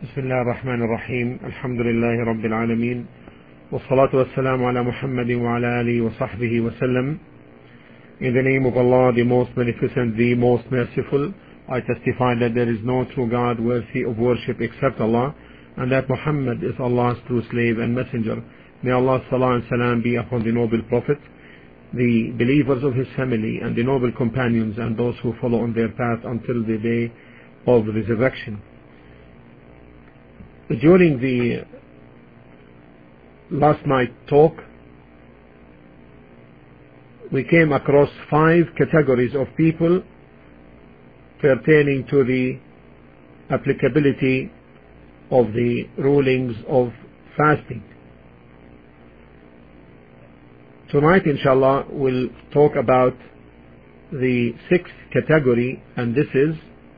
بسم الله الرحمن الرحيم. الحمد لله رب العالمين، والصلاة والسلام على محمد وعلى آله وصحبه وسلم. In the name of Allah, the most beneficent, the most merciful, I testify that there is no true God worthy of worship except Allah, and that Muhammad is Allah's true slave and messenger. May Allah's salah and salam be upon the noble Prophet, the believers of his family, and the noble companions, and those who follow on their path until the day of resurrection. During the last night talk, we came across 5 categories of people pertaining to the applicability of the rulings of fasting. Tonight, inshallah, we'll talk about the 6th category, and this is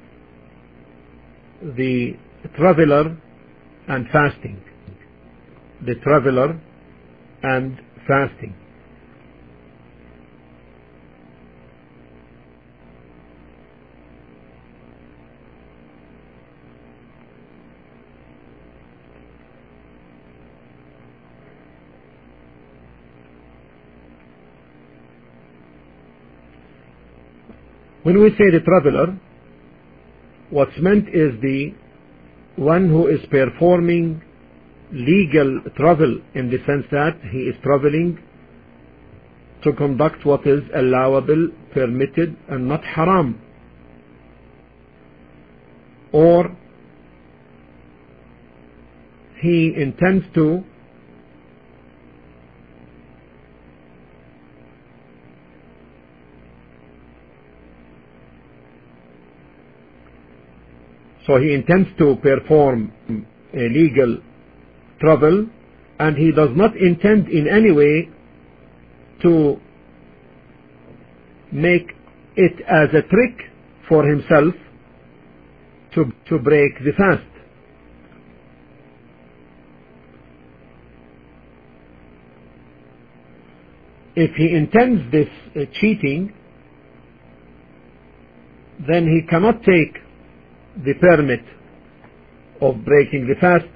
the traveler and fasting. The traveler and fasting. When we say the traveler, what's meant is the one who is performing legal travel, in the sense that he is traveling to conduct what is allowable, permitted, and not haram. Or he intends to perform a legal travel, and he does not intend in any way to make it as a trick for himself to break the fast. If he intends this cheating, then he cannot take the permit of breaking the fast,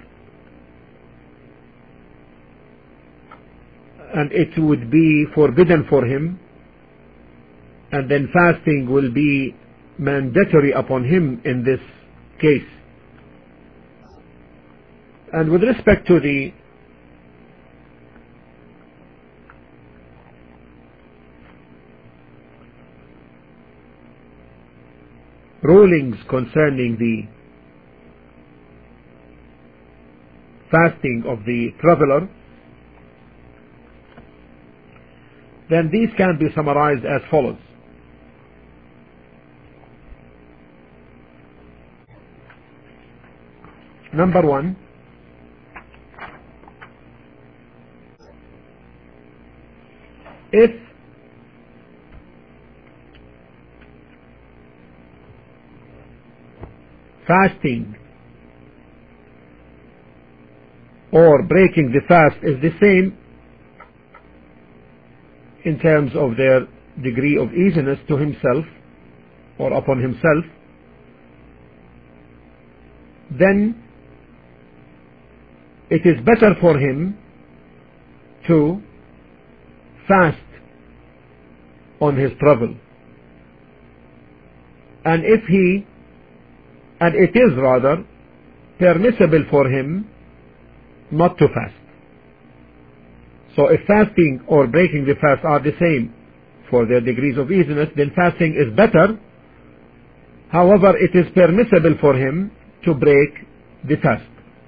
and it would be forbidden for him, and then fasting will be mandatory upon him in this case. And with respect to the rulings concerning the fasting of the traveler, then these can be summarized as follows. Number 1, if fasting or breaking the fast is the same in terms of their degree of easiness to himself or upon himself, then it is better for him to fast on his travel. And it is rather permissible for him not to fast. So if fasting or breaking the fast are the same for their degrees of easiness, then fasting is better. However, it is permissible for him to break the fast.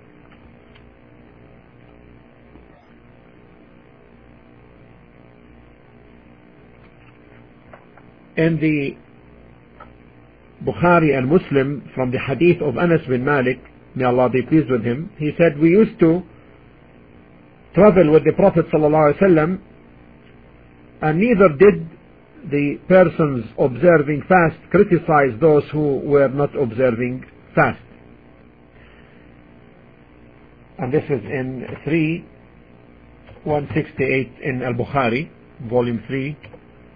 In the Bukhari and Muslim, from the hadith of Anas bin Malik, may Allah be pleased with him, he said, we used to travel with the Prophet ﷺ, and neither did the persons observing fast criticize those who were not observing fast. And this is in 168 in Al-Bukhari, volume 3,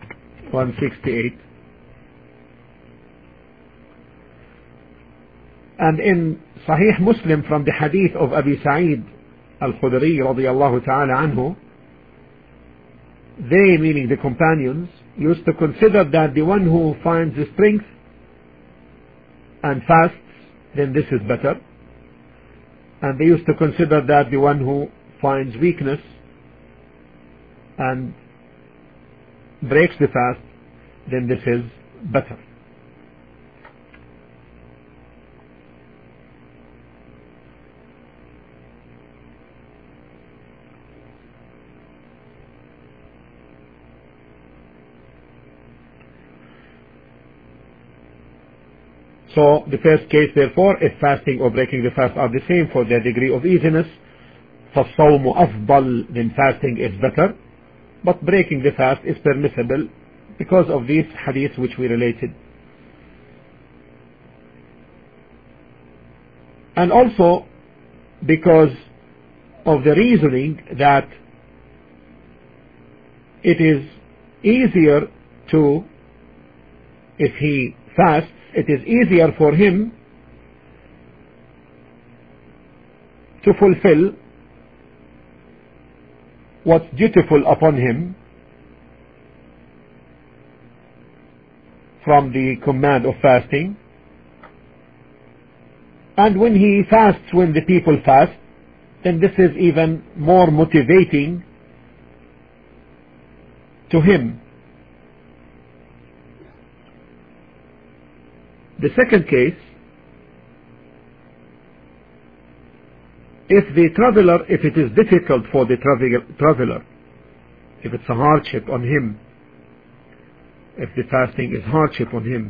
168. And in Sahih Muslim, from the hadith of Abi Sa'id al-Khudri radiyallahu ta'ala anhu, they, meaning the companions, used to consider that the one who finds the strength and fasts, then this is better. And they used to consider that the one who finds weakness and breaks the fast, then this is better. So the first case, therefore, if fasting or breaking the fast are the same for their degree of easiness, فَالصَّوْمُ أَفْضَلُ, then fasting is better, but breaking the fast is permissible because of these hadiths which we related. And also because of the reasoning that it is easier to, if he fasts, it is easier for him to fulfill what's dutiful upon him from the command of fasting. And when he fasts when the people fast, then this is even more motivating to him. The second case, if it is difficult for the traveler, if it's a hardship on him, if the fasting is hardship on him,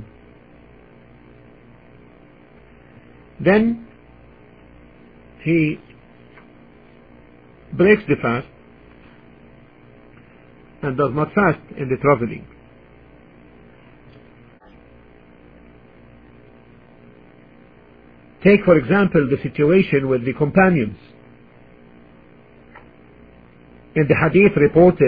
then he breaks the fast and does not fast in the traveling. Take, for example, the situation with the companions. In the hadith reported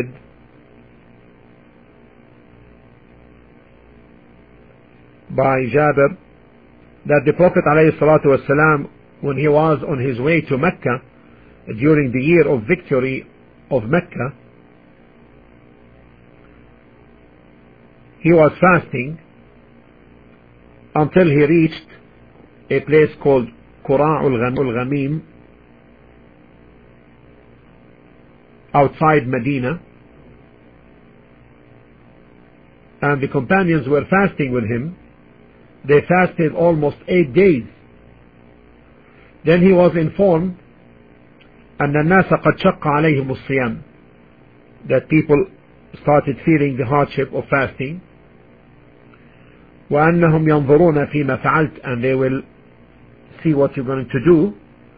by Jabir, that the Prophet ﷺ, when he was on his way to Mecca during the year of victory of Mecca, he was fasting until he reached a place called Qura'ul Ghamim outside Medina, and the companions were fasting with him. They fasted almost 8 days. Then he was informed أن الناس قد شق عليهم الصيام, that people started feeling the hardship of fasting, وأنهم ينظرون فيما فعلت, and they will see what you're going to do.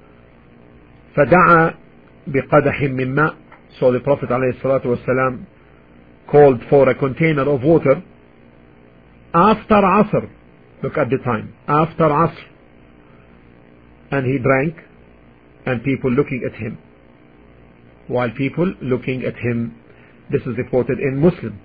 فدعا بقدح من ماء, so the Prophet ﷺ called for a container of water after Asr. Look at the time, after Asr, and he drank, and people looking at him. While people looking at him, this is reported in Muslim.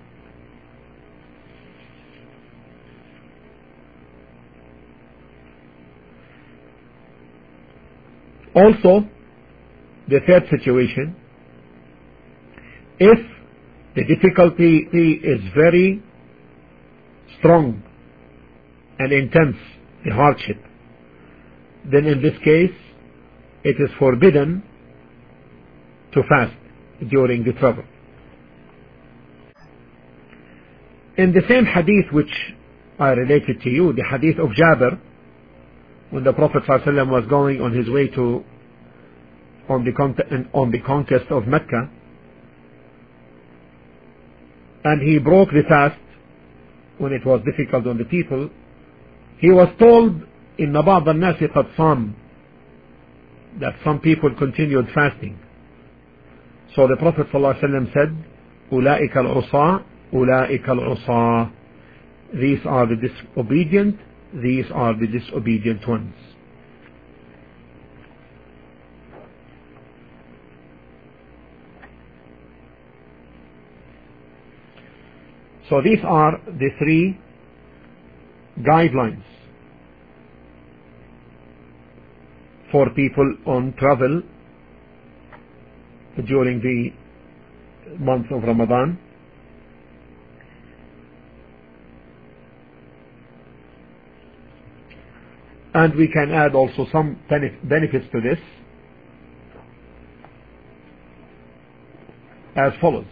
Also, the third situation, if the difficulty is very strong and intense, the hardship, then in this case it is forbidden to fast during the travel. In the same hadith which I related to you, the hadith of Jabir, when the Prophet ﷺ was going on his way on the conquest of Mecca, and he broke the fast when it was difficult on the people, he was told إن بعض الناس قد صام, that some people continued fasting. So the Prophet ﷺ said, أولئك العصاة أولئك العصاة, these are the disobedient, these are the disobedient ones. So these are the three guidelines for people on travel during the month of Ramadan. And we can add also some benefits to this as follows.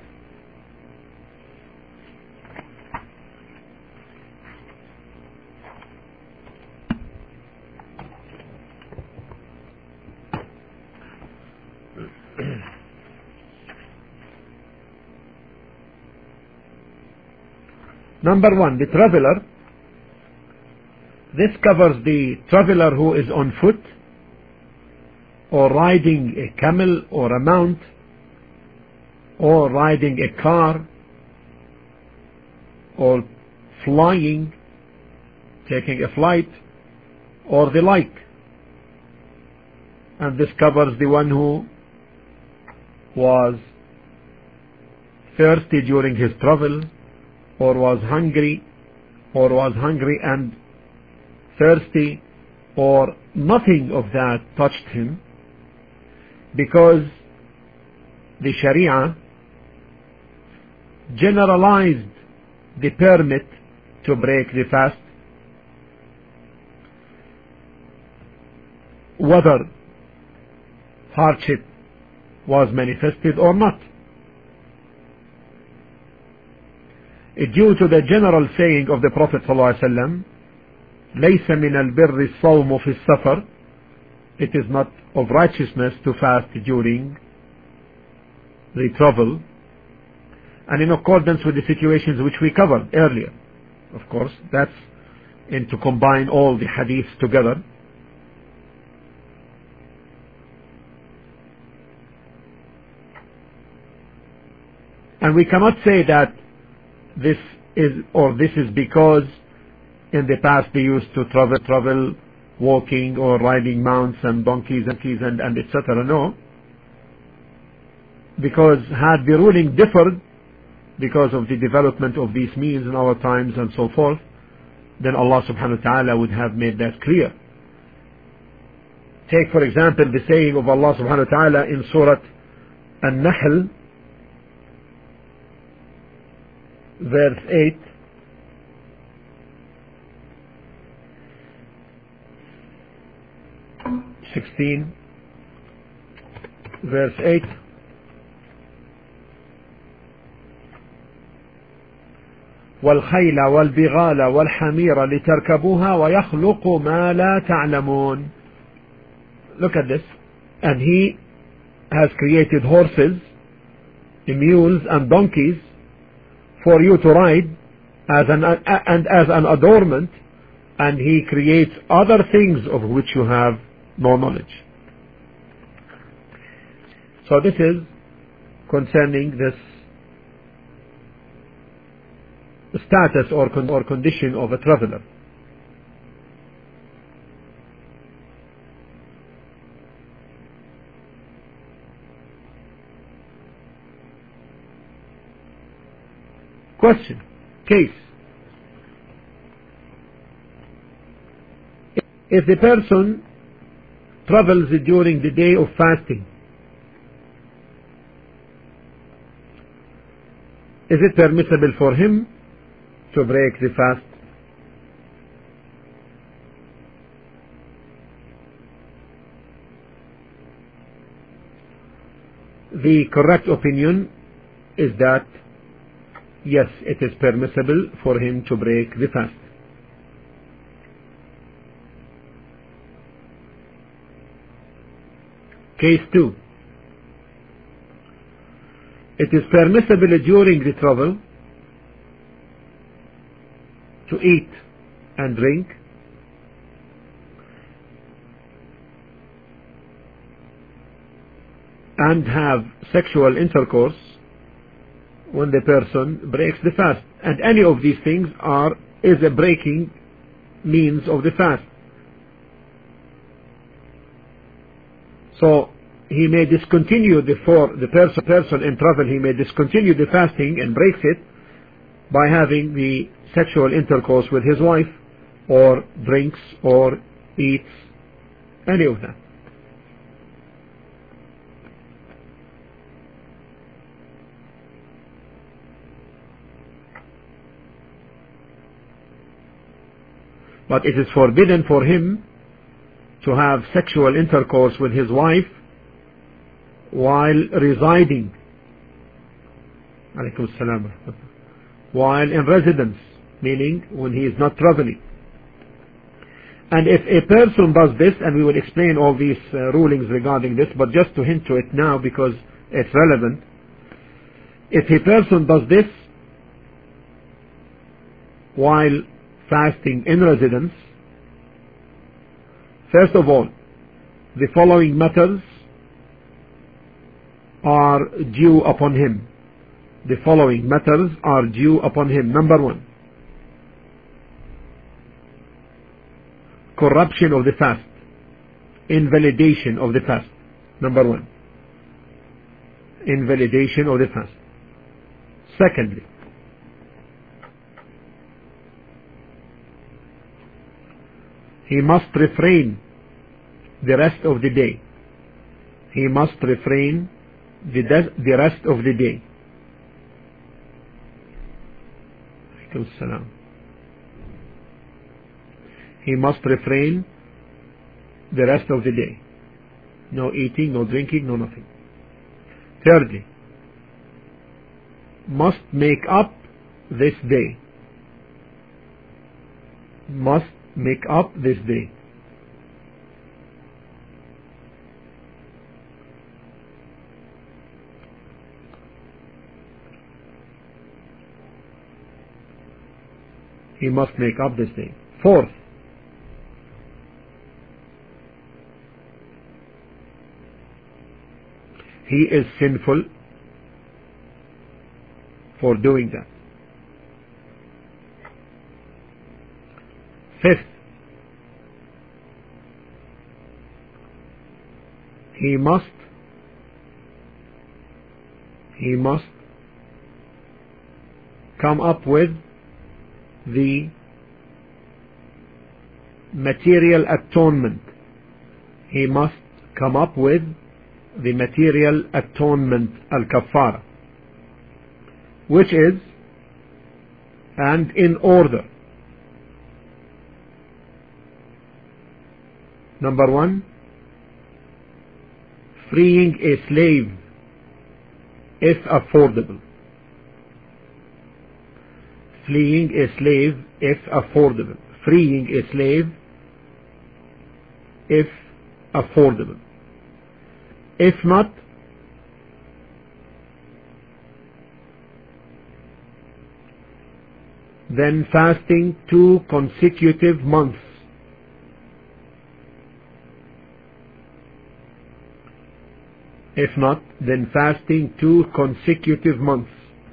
Number one, the traveler. This covers the traveler who is on foot or riding a camel or a mount or riding a car or flying, taking a flight or the like. And this covers the one who was thirsty during his travel, or was hungry and thirsty, or nothing of that touched him, because the Sharia generalized the permit to break the fast, whether hardship was manifested or not. Due to the general saying of the Prophet ﷺ, لَيْسَ مِنَ الْبِرِّ الصَّوْمُ فِي السَّفَرِ, it is not of righteousness to fast during the travel, and in accordance with the situations which we covered earlier. Of course, that's to combine all the hadiths together. And we cannot say that this is because in the past they used to travel walking or riding mounts and donkeys and etc. No, because had the ruling differed because of the development of these means in our times and so forth, then Allah subhanahu wa ta'ala would have made that clear. Take for example the saying of Allah subhanahu wa ta'ala in Surah An-Nahl, verse 8, verse 8, وَالْخَيْلَ وَالْبِغَالَ وَالْحَمِيرَ لِتَرْكَبُوهَا وَيَخْلُقُ مَا لَا تَعْلَمُونَ. Look at this. And he has created horses, mules and donkeys for you to ride as an adornment, and he creates other things of which you have no knowledge. So this is concerning this status or condition of a traveler. Question. Case. If the person travels during the day of fasting, is it permissible for him to break the fast? The correct opinion is that yes, it is permissible for him to break the fast. Case 2. It is permissible during the travel to eat and drink, and have sexual intercourse when the person breaks the fast, and any of these things is a breaking means of the fast. So he may discontinue the person in travel, he may discontinue the fasting and breaks it by having the sexual intercourse with his wife, or drinks or eats any of them. But it is forbidden for him to have sexual intercourse with his wife while residing, while in residence, meaning when he is not traveling. And if a person does this, and we will explain all these rulings regarding this, but just to hint to it now because it's relevant, if a person does this while fasting in residence, first of all, the following matters are due upon him. The following matters are due upon him. Number one, corruption of the fast, invalidation of the fast. Number one, invalidation of the fast. Secondly, he must refrain the rest of the day. He must refrain the rest of the day. He must refrain the rest of the day. No eating, no drinking, no nothing. Thirdly, must make up this day. Must make up this day. He must make up this day. Fourth, he is sinful for doing that. Fifth, he must come up with the material atonement. He must come up with the material atonement, al-kaffara, which is, and in order. Number one, freeing a slave if affordable. Freeing a slave if affordable. Freeing a slave if affordable. If not, then fasting 2 consecutive months. If not, then fasting 2 consecutive months.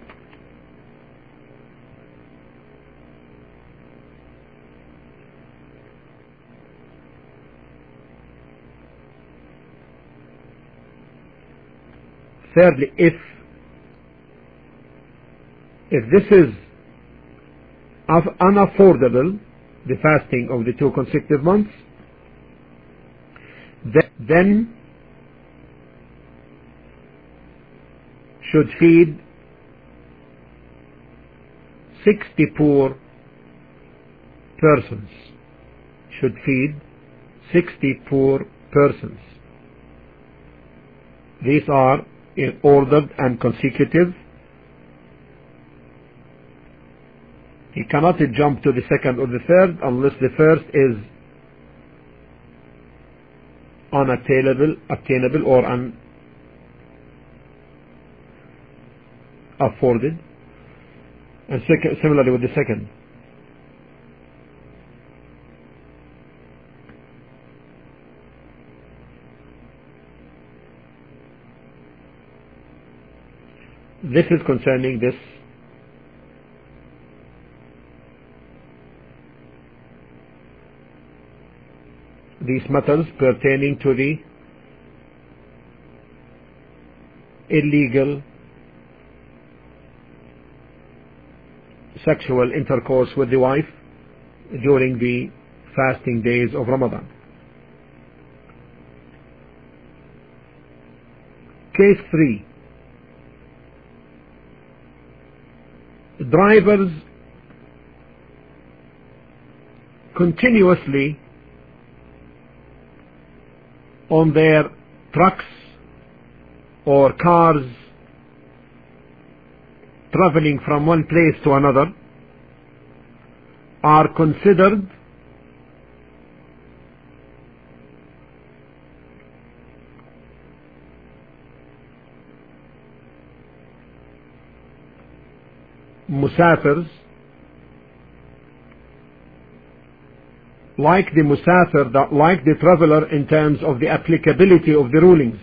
Thirdly, if this is unaffordable, the fasting of the 2 consecutive months, then should feed 60 poor persons. Should feed 60 poor persons. These are in ordered and consecutive. He cannot jump to the second or the third unless the first is unattainable or unafforded, and similarly with the second. This is concerning these matters pertaining to the illegal sexual intercourse with the wife during the fasting days of Ramadan. Case 3. Drivers continuously on their trucks or cars traveling from one place to another are considered musafirs, like the musafir, like the traveler in terms of the applicability of the rulings.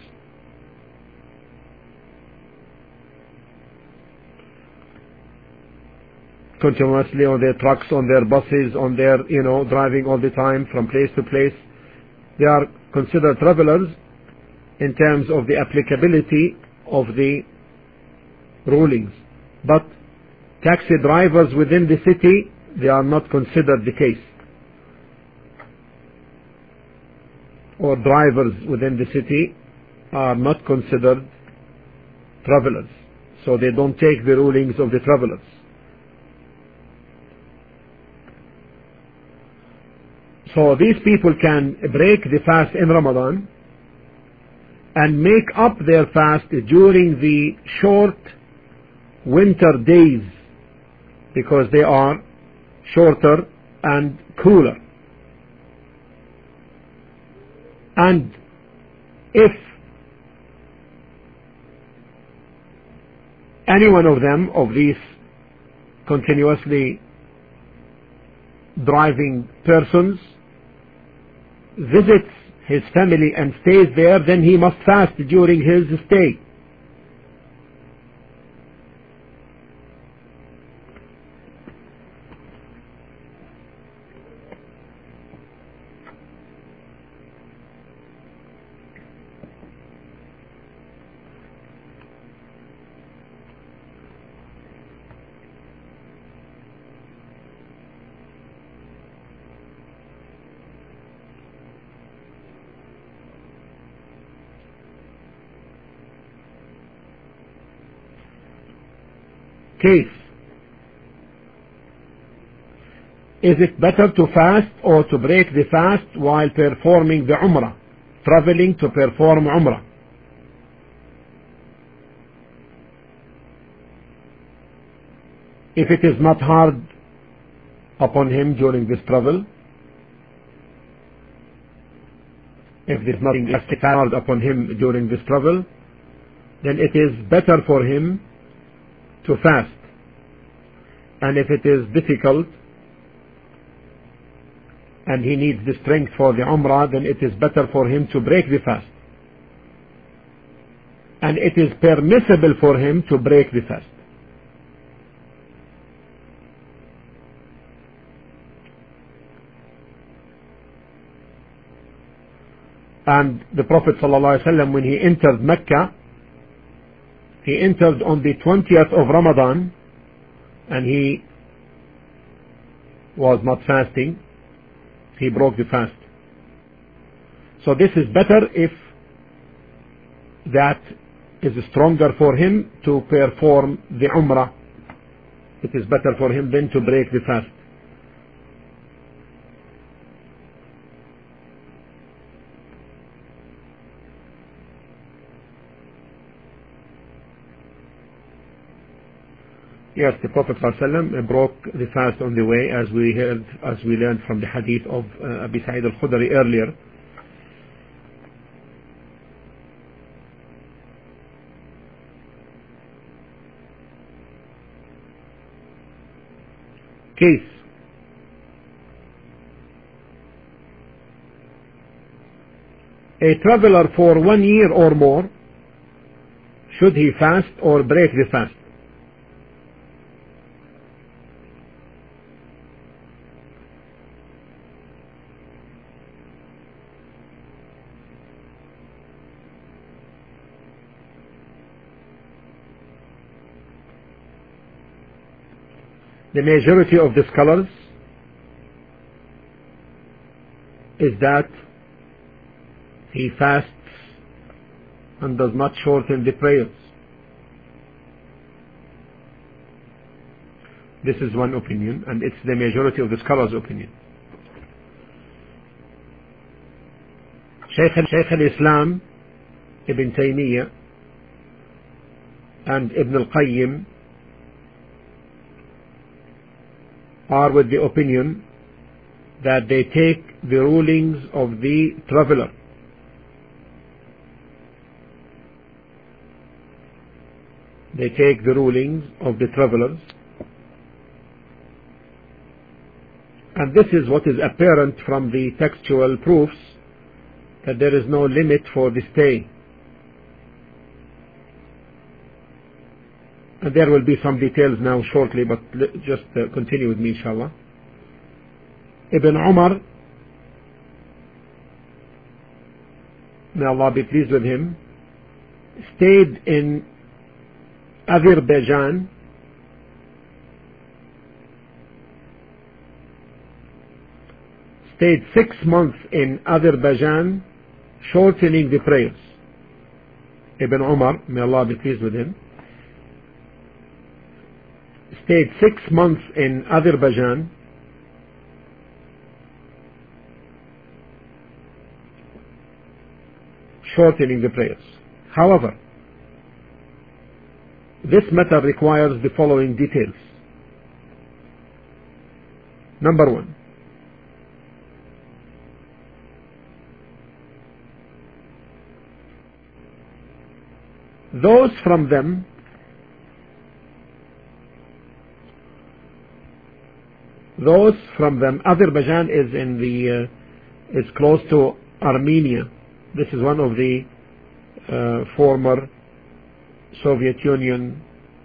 Continuously on their trucks, on their buses, on their, driving all the time from place to place. They are considered travelers in terms of the applicability of the rulings. But taxi drivers within the city, they are not considered the case. Or drivers within the city are not considered travelers. So they don't take the rulings of the travelers. So these people can break the fast in Ramadan and make up their fast during the short winter days, because they are shorter and cooler. And if any one of them, of these continuously driving persons, visits his family and stays there, then he must fast during his stay. Case. Is it better to fast or to break the fast while performing the Umrah, traveling to perform Umrah? If it is not hard upon him during this travel, if there is nothing hard upon him during this travel, then it is better for him to fast. And if it is difficult and he needs the strength for the Umrah, then it is better for him to break the fast. And it is permissible for him to break the fast. And the Prophet ﷺ, when he entered Mecca, he entered on the 20th of Ramadan, and he was not fasting. He broke the fast. So this is better if that is stronger for him to perform the Umrah. It is better for him than to break the fast. Yes, the Prophet ﷺ broke the fast on the way, as we learned from the hadith of Abi Sa'id al-Khudri earlier. Case. A traveler for 1 year or more, should he fast or break the fast? The majority of the scholars is that he fasts and does not shorten the prayers. This is one opinion, and it's the majority of the scholars' opinion. Shaykh al-Islam Ibn Taymiyyah and Ibn al-Qayyim are with the opinion that they take the rulings of the traveler. They take the rulings of the travelers, and this is what is apparent from the textual proofs, that there is no limit for the stay. And there will be some details now shortly, but just continue with me, inshallah. Ibn Umar, may Allah be pleased with him, stayed in Azerbaijan stayed 6 months in Azerbaijan, shortening the prayers. Ibn Umar, may Allah be pleased with him, stayed 6 months in Azerbaijan, shortening the prayers. However, this matter requires the following details. Number 1, those from them Azerbaijan is is close to Armenia. This is one of the former Soviet Union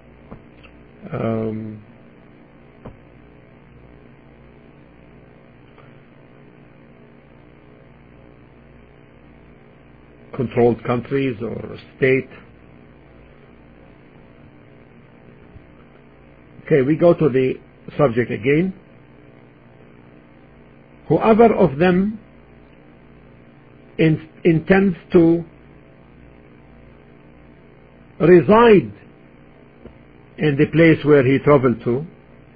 controlled countries or state. Okay, we go to the subject again. Whoever of them intends to reside in the place where he traveled to,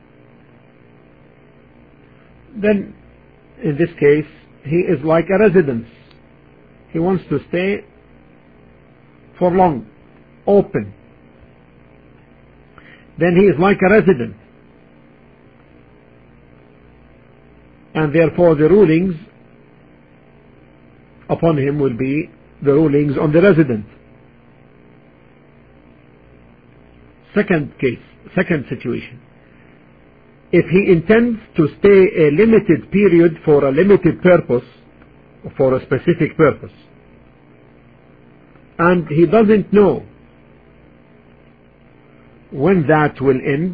then in this case he is like a residence. He wants to stay for long, open. Then he is like a resident, and therefore the rulings upon him will be the rulings on the resident. Second situation, if he intends to stay a limited period for a limited purpose, for a specific purpose, and he doesn't know when that will end,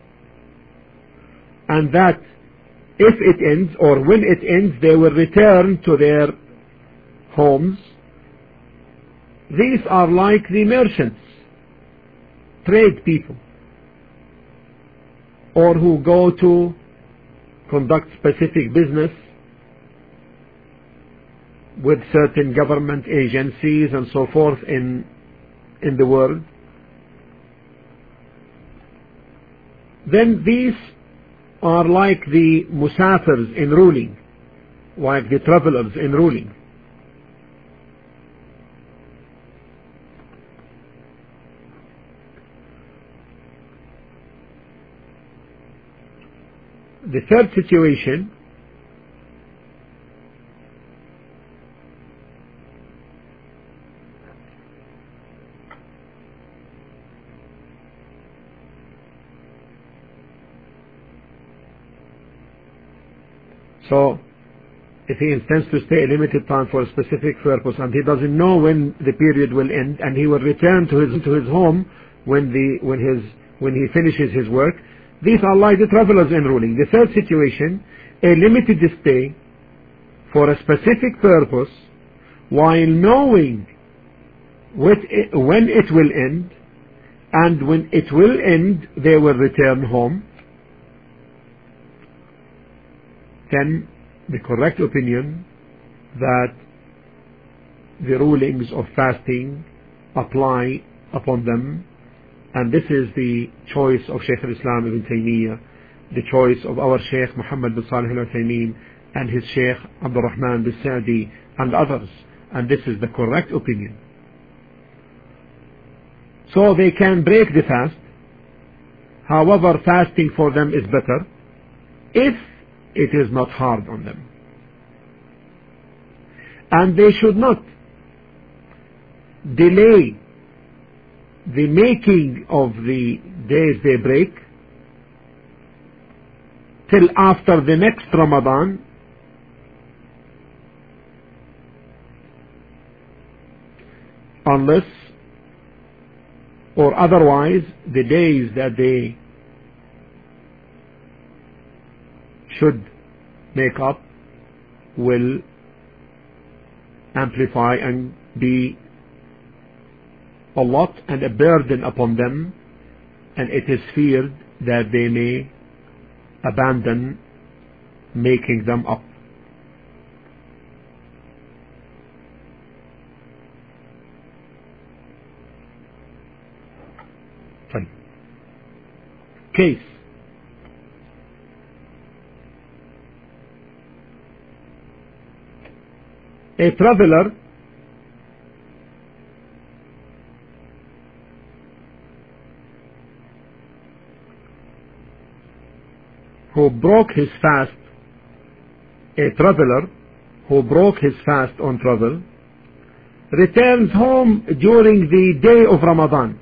and that if it ends or when it ends they will return to their homes, these are like the merchants, trade people, or who go to conduct specific business with certain government agencies and so forth in the world. Then these are like the musafirs in ruling, like the travelers in ruling. The third situation, so if he intends to stay a limited time for a specific purpose and he doesn't know when the period will end, and he will return to his home when he finishes his work, these are like the travelers in ruling. The third situation, a limited stay for a specific purpose while knowing when it will end, and when it will end they will return home. Then the correct opinion that the rulings of fasting apply upon them. And this is the choice of Shaykh al-Islam Ibn Taymiyyah, the choice of our Shaykh Muhammad bin Salih al-Uthaymeen and his Shaykh Abdul Rahman bin Sa'di and others. And this is the correct opinion. So they can break the fast. However, fasting for them is better if it is not hard on them. And they should not delay the making of the days they break till after the next Ramadan, unless or otherwise the days that they should make up will amplify and be a lot and a burden upon them, and it is feared that they may abandon making them up. Case. A traveler who broke his fast, on travel, returns home during the day of Ramadan,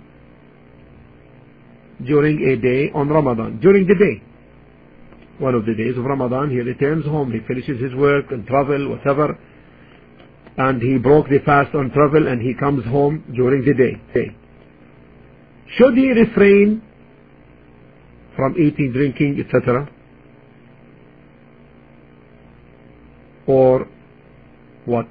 during a day on Ramadan, during the day, one of the days of Ramadan, he returns home, he finishes his work and travel, whatever, and he broke the fast on travel and he comes home during the day. Should he refrain from eating, drinking, etc.? Or what?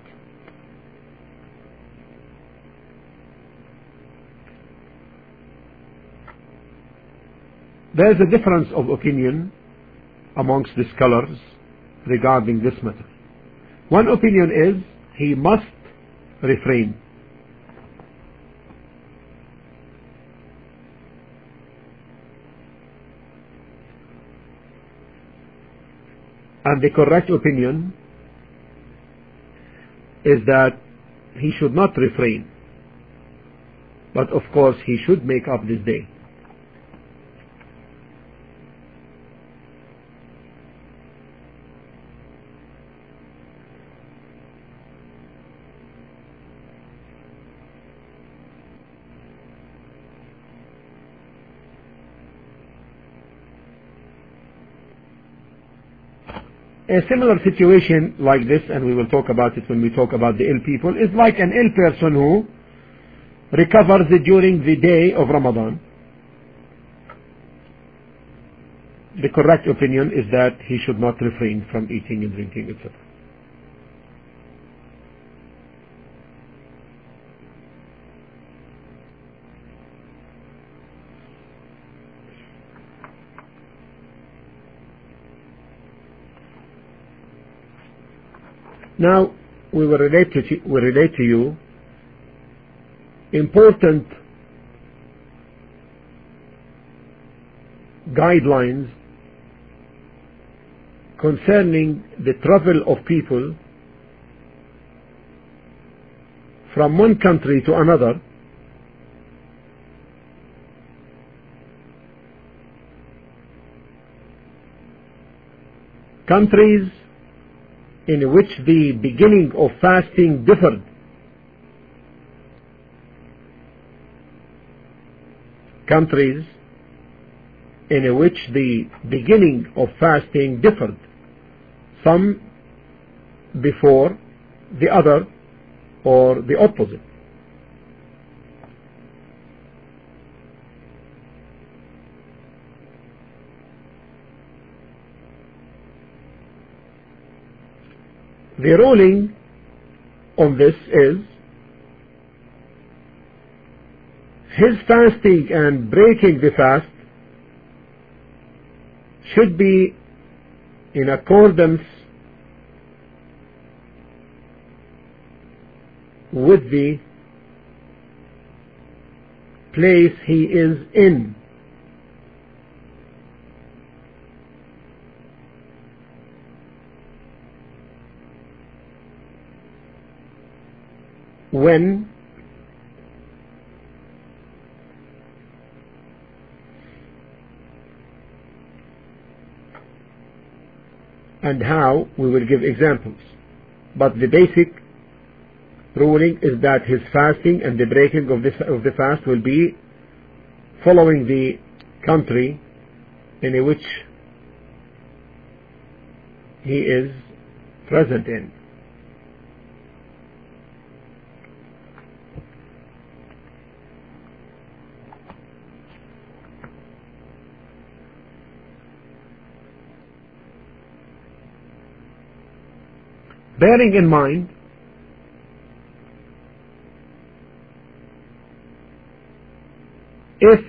There is a difference of opinion amongst the scholars regarding this matter. One opinion is he must refrain. And the correct opinion is that he should not refrain, but of course he should make up this day. A similar situation like this, and we will talk about it when we talk about the ill people, is like an ill person who recovers during the day of Ramadan. The correct opinion is that he should not refrain from eating and drinking, etc. Now, we will relate to you important guidelines concerning the travel of people from one country to another, countries in which the beginning of fasting differed, countries in which the beginning of fasting differed, some before the other or the opposite. The ruling on this is his fasting and breaking the fast should be in accordance with the place he is in. When and how, we will give examples, but the basic ruling is that his fasting and the breaking of the fast will be following the country in which he is present in. Bearing in mind if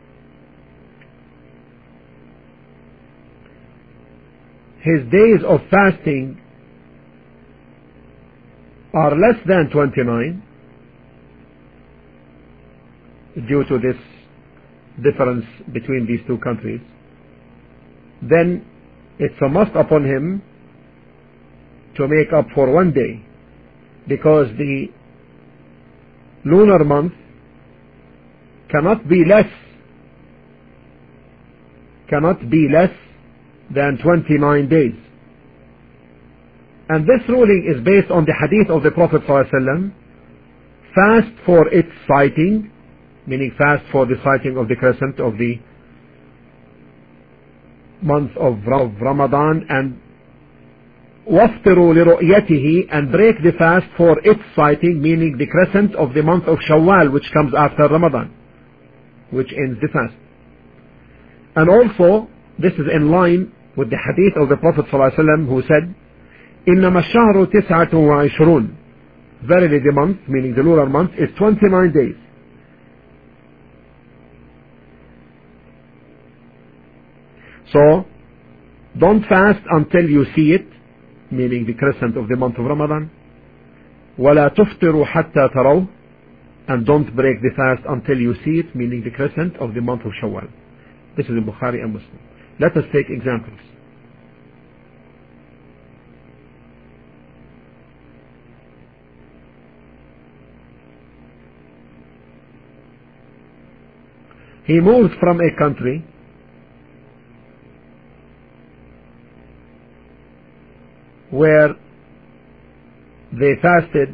his days of fasting are less than 29 due to this difference between these two countries, then it's a must upon him to make up for one day, because the lunar month cannot be less than 29 days. And this ruling is based on the hadith of the Prophet ﷺ, fast for its sighting, meaning fast for the sighting of the crescent of the month of Ramadan, and وَافْطِرُوا لِرُؤْيَتِهِ, and break the fast for its sighting, meaning the crescent of the month of Shawwal, which comes after Ramadan, which ends the fast. And also, this is in line with the hadith of the Prophet ﷺ, who said, إِنَّمَا الشَّهْرُ 29. Verily the month, meaning the lunar month, is 29 days. So, don't fast until you see it, meaning the crescent of the month of Ramadan. وَلَا تُفْطِرُوا حَتَّى تَرَوْا, and don't break the fast until you see it, meaning the crescent of the month of Shawwal. This is in Bukhari and Muslim. Let us take examples. He moves from a country where they fasted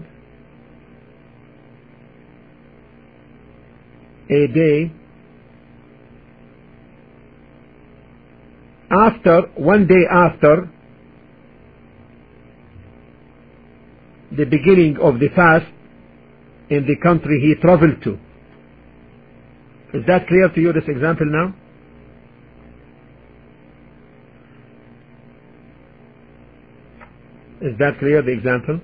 a day one day after the beginning of the fast in the country he traveled to. Is that clear to you, this example now? Is that clear, the example?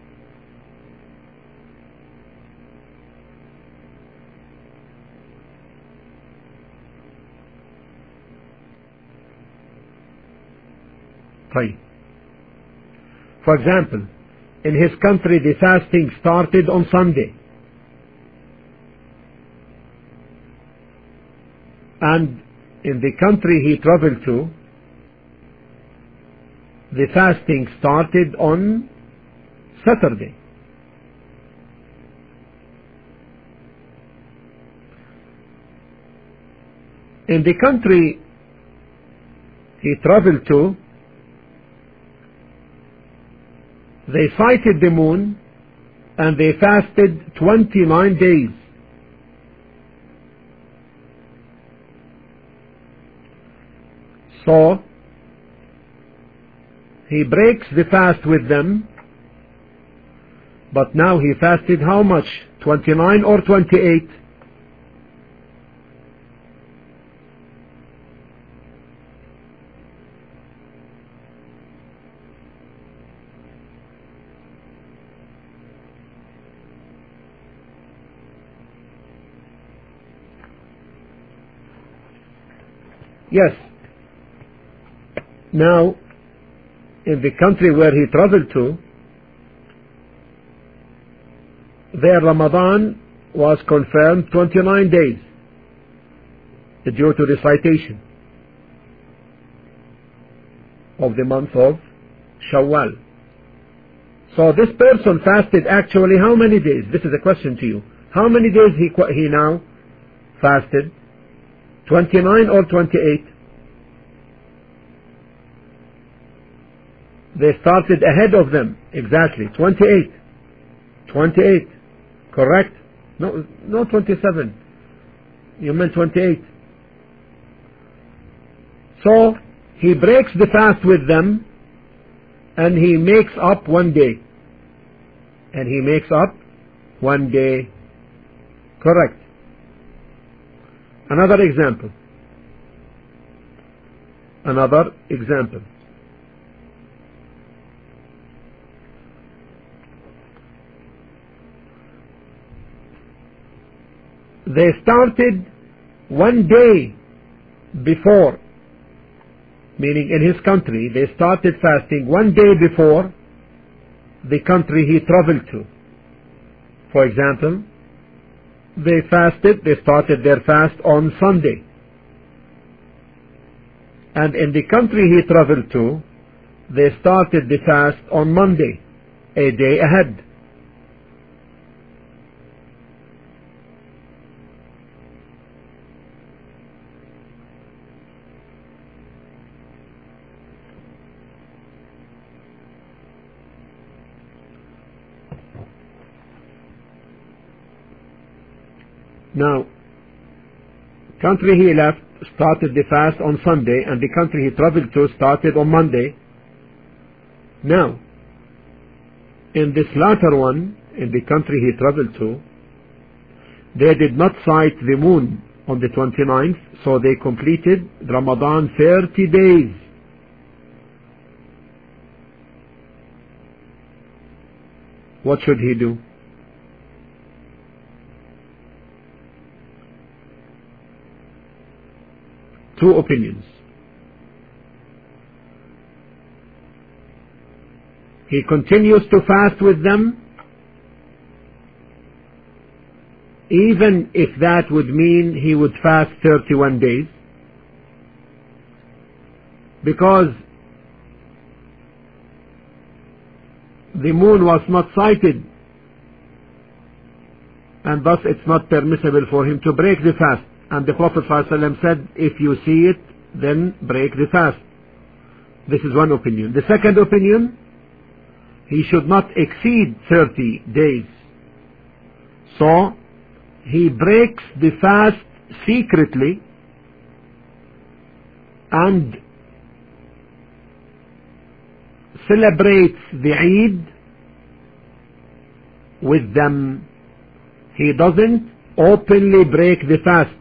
Fine. For example, in his country the fasting started on Sunday, and in the country he traveled to, the fasting started on Saturday. In the country he traveled to, they sighted the moon and they fasted 29 days. So he breaks the fast with them, but now he fasted how much? 29 or 28? Yes. Now, in the country where he traveled to, their Ramadan was confirmed 29 days. due to the citation of the month of Shawwal. So this person fasted actually how many days? This is a question to you. How many days he now fasted? 29 or 28? They started ahead of them. Exactly. 28. 28. Correct? No, 27. You meant 28. So he breaks the fast with them and he makes up 1 day. And he makes up 1 day. Correct. Another example. Another example. They started 1 day before, meaning in his country, they started fasting 1 day before the country he traveled to. For example, they started their fast on Sunday. And in the country he traveled to, they started the fast on Monday, a day ahead. Now, country he left started the fast on Sunday, and the country he traveled to started on Monday. Now, in this latter one, in the country he traveled to, they did not sight the moon on the 29th, so they completed Ramadan 30 days. What should he do? Two opinions. He continues to fast with them, even if that would mean he would fast 31 days, because the moon was not sighted, and thus it's not permissible for him to break the fast. And the Prophet ﷺ said, if you see it, then break the fast. This is one opinion. The second opinion, he should not exceed 30 days. So, he breaks the fast secretly and celebrates the Eid with them. He doesn't openly break the fast.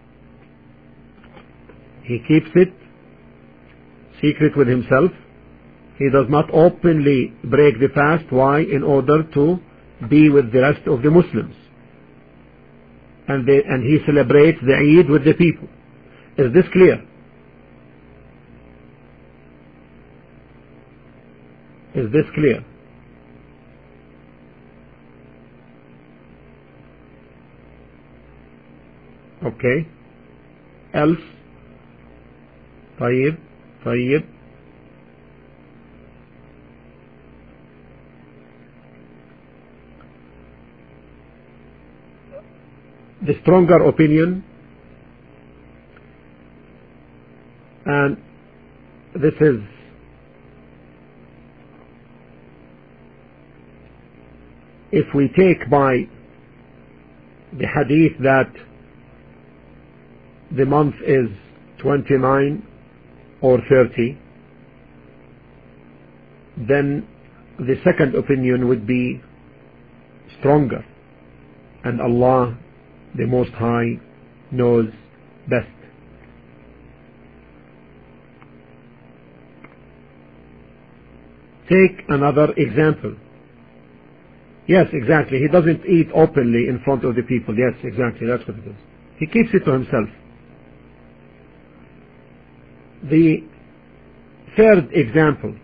He keeps it secret with himself. He does not openly break the fast. Why? In order to be with the rest of the Muslims. And he celebrates the Eid with the people. Is this clear? Is this clear? Okay. Else? طيب. The stronger opinion, and this is if we take by the hadith that the month is 29 or 30, then the second opinion would be stronger, and Allah the Most High knows best. Take another example. Yes, exactly. He doesn't eat openly in front of the people. Yes, exactly. That's what it is. He keeps it to himself. The third example.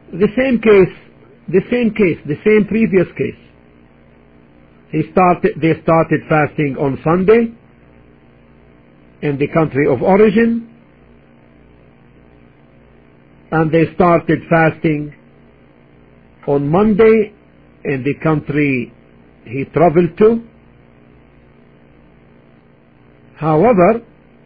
The same case, the same previous case. They started fasting on Sunday in the country of origin, and they started fasting on Monday in the country he traveled to. However,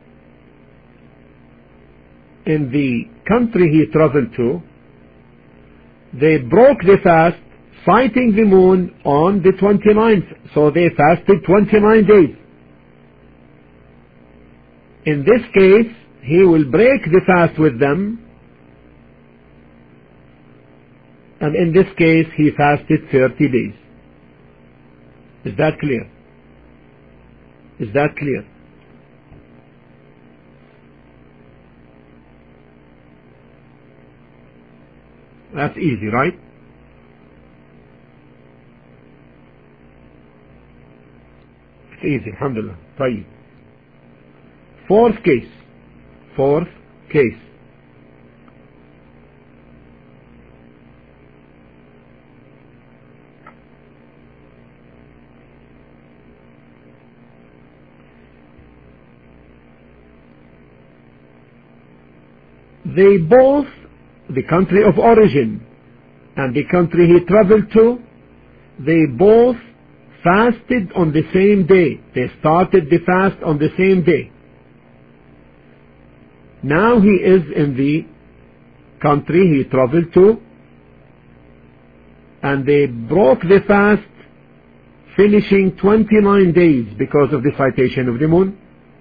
in the country he traveled to, they broke the fast sighting the moon on the 29th, so they fasted 29 days. In this case, he will break the fast with them, and in this case he fasted 30 days. Is that clear? Is that clear? That's easy, right? It's easy, alhamdulillah. طيب. Fourth case. They both, the country of origin and the country he traveled to, they both fasted on the same day. They started the fast on the same day. Now he is in the country he traveled to, and they broke the fast, finishing 29 days because of the citation of the moon.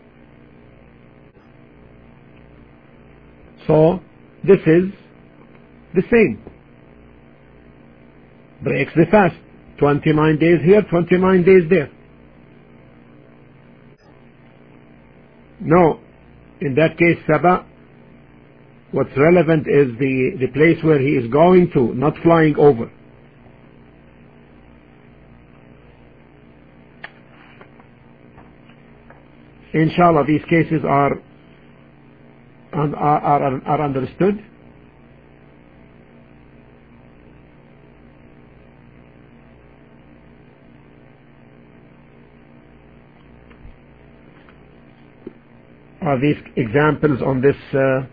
So this is the same. Breaks the fast. 29 days here, 29 days there. No, in that case, Sabah, what's relevant is the place where he is going to, not flying over. Inshallah, these cases are understood. Are these examples on this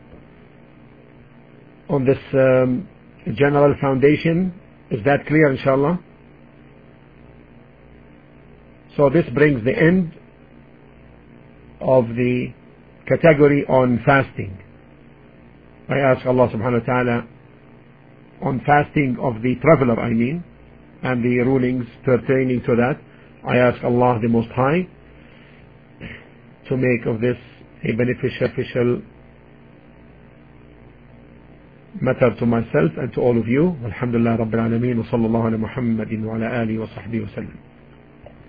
general foundation? Is that clear, inshallah? So this brings the end of the category on fasting. I ask Allah subhanahu wa ta'ala on fasting of the traveler, I mean, and the rulings pertaining to that. I ask Allah the Most High to make of this a beneficial matter to myself and to all of you. Alhamdulillah Rabbil Alameen wa sallallahu ala Muhammadin wa ala alihi wa sahbihi wa sallam.